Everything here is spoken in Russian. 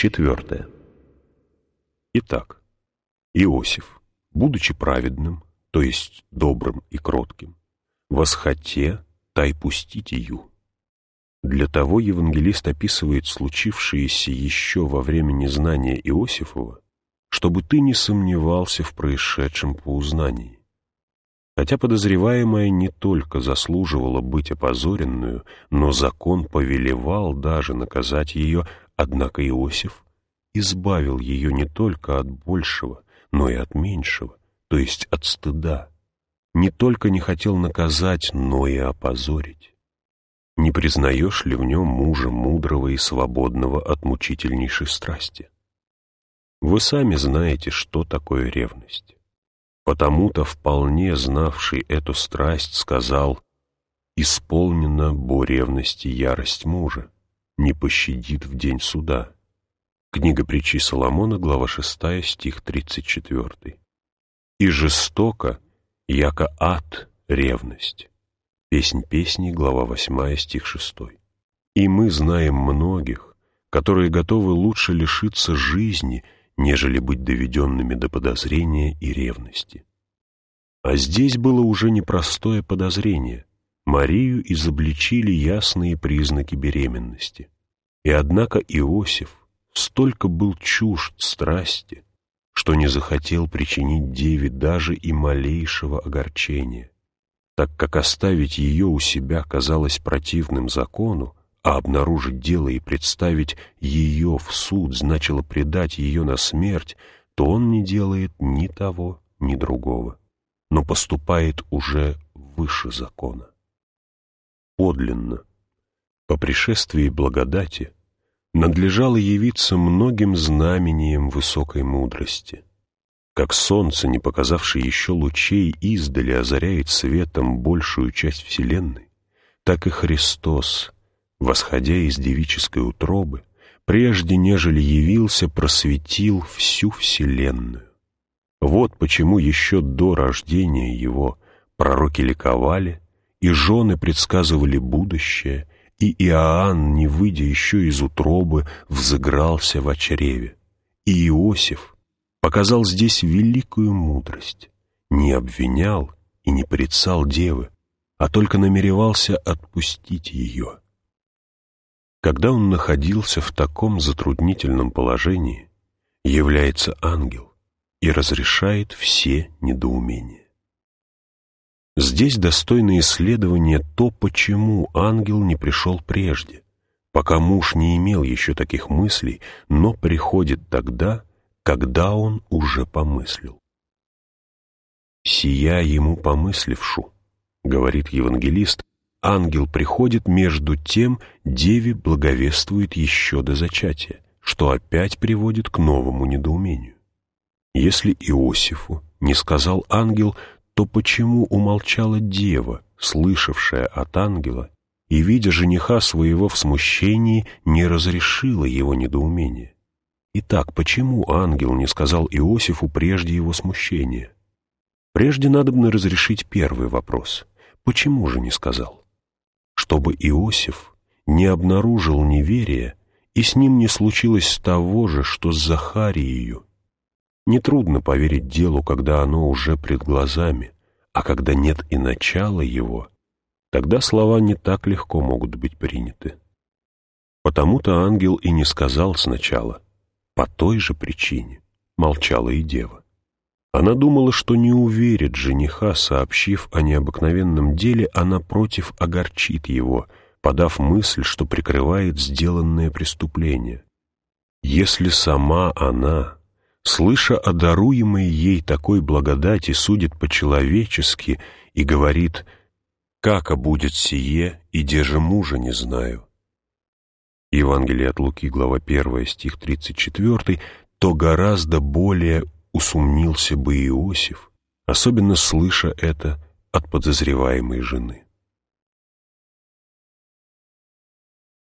4. Итак, Иосиф, будучи праведным, то есть добрым и кротким, восхоте, тай пустить ее. Для того евангелист описывает случившееся еще во время незнания Иосифова, чтобы ты не сомневался в происшедшем по узнании. Хотя подозреваемая не только заслуживала быть опозоренную, но закон повелевал даже наказать ее, однако Иосиф избавил ее не только от большего, но и от меньшего, то есть от стыда. Не только не хотел наказать, но и опозорить. Не признаешь ли в нем мужа мудрого и свободного от мучительнейшей страсти? Вы сами знаете, что такое ревность. Потому-то вполне знавший эту страсть сказал: «Исполнена бо ревности ярость мужа, не пощадит в день суда». Книга притчи Соломона, глава 6, стих 34. «И жестоко, яко ад ревность». Песнь песней, глава 8, стих 6. И мы знаем многих, которые готовы лучше лишиться жизни, нежели быть доведенными до подозрения и ревности. А здесь было уже непростое подозрение. Марию изобличили ясные признаки беременности. И однако Иосиф столько был чужд страсти, что не захотел причинить деве даже и малейшего огорчения, так как оставить ее у себя казалось противным закону, а обнаружить дело и представить ее в суд значило предать ее на смерть, то он не делает ни того, ни другого, но поступает уже выше закона. Подлинно, по пришествии благодати, надлежало явиться многим знамением высокой мудрости. Как солнце, не показавшее еще лучей, издали озаряет светом большую часть вселенной, так и Христос, восходя из девической утробы, прежде нежели явился, просветил всю вселенную. Вот почему еще до рождения его пророки ликовали, и жены предсказывали будущее, и Иоанн, не выйдя еще из утробы, взыгрался во чреве. И Иосиф показал здесь великую мудрость, не обвинял и не порицал девы, а только намеревался отпустить ее. Когда он находился в таком затруднительном положении, является ангел и разрешает все недоумения. Здесь достойно исследования то, почему ангел не пришел прежде, пока муж не имел еще таких мыслей, но приходит тогда, когда он уже помыслил. «Сия ему помыслившу», — говорит евангелист, ангел приходит между тем, деве благовествует еще до зачатия, что опять приводит к новому недоумению. Если Иосифу не сказал ангел, то почему умолчала дева, слышавшая от ангела, и, видя жениха своего в смущении, не разрешила его недоумение? Итак, почему ангел не сказал Иосифу прежде его смущения? Прежде надобно разрешить первый вопрос. Почему же не сказал? Чтобы Иосиф не обнаружил неверия, и с ним не случилось того же, что с Захарией. Нетрудно поверить делу, когда оно уже пред глазами, а когда нет и начала его, тогда слова не так легко могут быть приняты. Потому-то ангел и не сказал сначала. По той же причине молчала и дева. Она думала, что не уверит жениха, сообщив о необыкновенном деле, а напротив огорчит его, подав мысль, что прикрывает сделанное преступление. Если сама она, слыша о даруемой ей такой благодати, судит по-человечески и говорит: «Како будет сие, и де же мужа не знаю». Евангелие от Луки, глава 1, стих 34, то гораздо более усомнился бы Иосиф, особенно слыша это от подозреваемой жены.